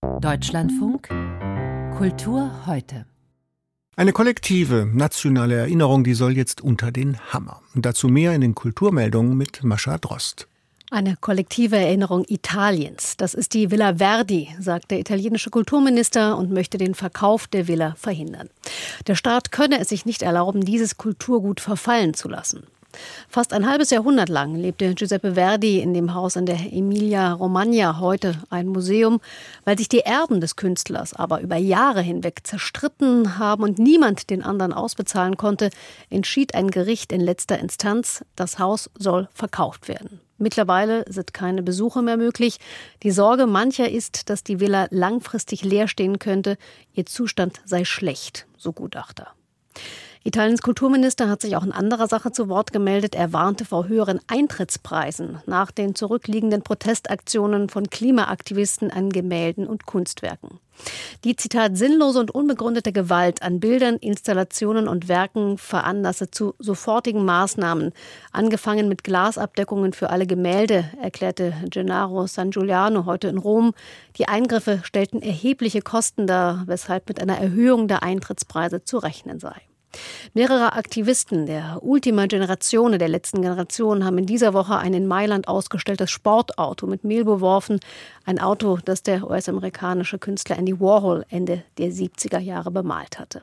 Deutschlandfunk Kultur heute. Eine kollektive, nationale Erinnerung, die soll jetzt unter den Hammer. Und dazu mehr in den Kulturmeldungen mit Mascha Drost. Eine kollektive Erinnerung Italiens. Das ist die Villa Verdi, sagt der italienische Kulturminister und möchte den Verkauf der Villa verhindern. Der Staat könne es sich nicht erlauben, dieses Kulturgut verfallen zu lassen. Fast ein halbes Jahrhundert lang lebte Giuseppe Verdi in dem Haus in der Emilia-Romagna, heute ein Museum. Weil sich die Erben des Künstlers aber über Jahre hinweg zerstritten haben und niemand den anderen ausbezahlen konnte, entschied ein Gericht in letzter Instanz, das Haus soll verkauft werden. Mittlerweile sind keine Besuche mehr möglich. Die Sorge mancher ist, dass die Villa langfristig leer stehen könnte. Ihr Zustand sei schlecht, so Gutachter. Italiens Kulturminister hat sich auch in anderer Sache zu Wort gemeldet. Er warnte vor höheren Eintrittspreisen nach den zurückliegenden Protestaktionen von Klimaaktivisten an Gemälden und Kunstwerken. Die, Zitat, sinnlose und unbegründete Gewalt an Bildern, Installationen und Werken veranlasse zu sofortigen Maßnahmen. Angefangen mit Glasabdeckungen für alle Gemälde, erklärte Gennaro San Giuliano heute in Rom. Die Eingriffe stellten erhebliche Kosten dar, weshalb mit einer Erhöhung der Eintrittspreise zu rechnen sei. Mehrere Aktivisten der Ultima Generazione, der letzten Generation, haben in dieser Woche ein in Mailand ausgestelltes Sportauto mit Mehl beworfen. Ein Auto, das der US-amerikanische Künstler Andy Warhol Ende der 70er Jahre bemalt hatte.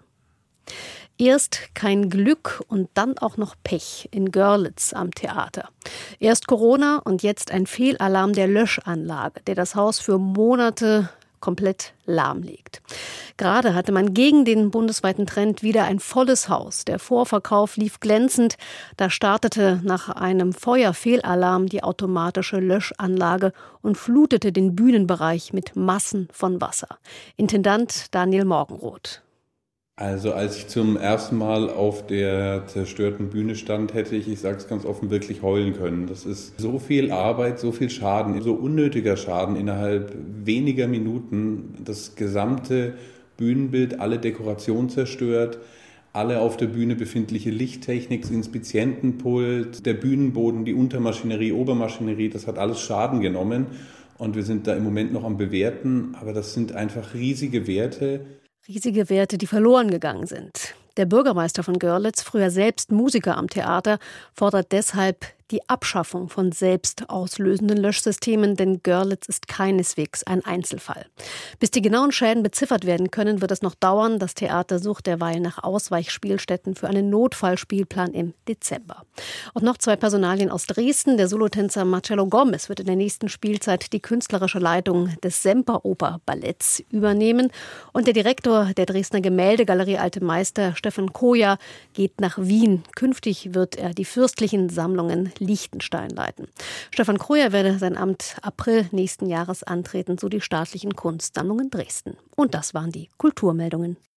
Erst kein Glück und dann auch noch Pech in Görlitz am Theater. Erst Corona und jetzt ein Fehlalarm der Löschanlage, der das Haus für Monate komplett lahmlegt. Gerade hatte man gegen den bundesweiten Trend wieder ein volles Haus. Der Vorverkauf lief glänzend. Da startete nach einem Feuerfehlalarm die automatische Löschanlage und flutete den Bühnenbereich mit Massen von Wasser. Intendant Daniel Morgenroth. Also als ich zum ersten Mal auf der zerstörten Bühne stand, hätte ich sage es ganz offen, wirklich heulen können. Das ist so viel Arbeit, so viel Schaden, so unnötiger Schaden innerhalb weniger Minuten. Das gesamte Bühnenbild, alle Dekorationen zerstört, alle auf der Bühne befindliche Lichttechnik, das Inspizientenpult, der Bühnenboden, die Untermaschinerie, Obermaschinerie, das hat alles Schaden genommen. Und wir sind da im Moment noch am Bewerten, aber das sind einfach riesige Werte. Riesige Werte, die verloren gegangen sind. Der Bürgermeister von Görlitz, früher selbst Musiker am Theater, fordert deshalb die Abschaffung von selbst auslösenden Löschsystemen, denn Görlitz ist keineswegs ein Einzelfall. Bis die genauen Schäden beziffert werden können, wird es noch dauern. Das Theater sucht derweil nach Ausweichspielstätten für einen Notfallspielplan im Dezember. Und noch 2 Personalien aus Dresden. Der Solotänzer Marcello Gomez wird in der nächsten Spielzeit die künstlerische Leitung des Semperoper-Balletts übernehmen. Und der Direktor der Dresdner Gemäldegalerie Alte Meister, Stefan Koja, geht nach Wien. Künftig wird er die fürstlichen Sammlungen Liechtenstein leiten. Stefan Koja werde sein Amt April nächsten Jahres antreten, so die staatlichen Kunstsammlungen Dresden. Und das waren die Kulturmeldungen.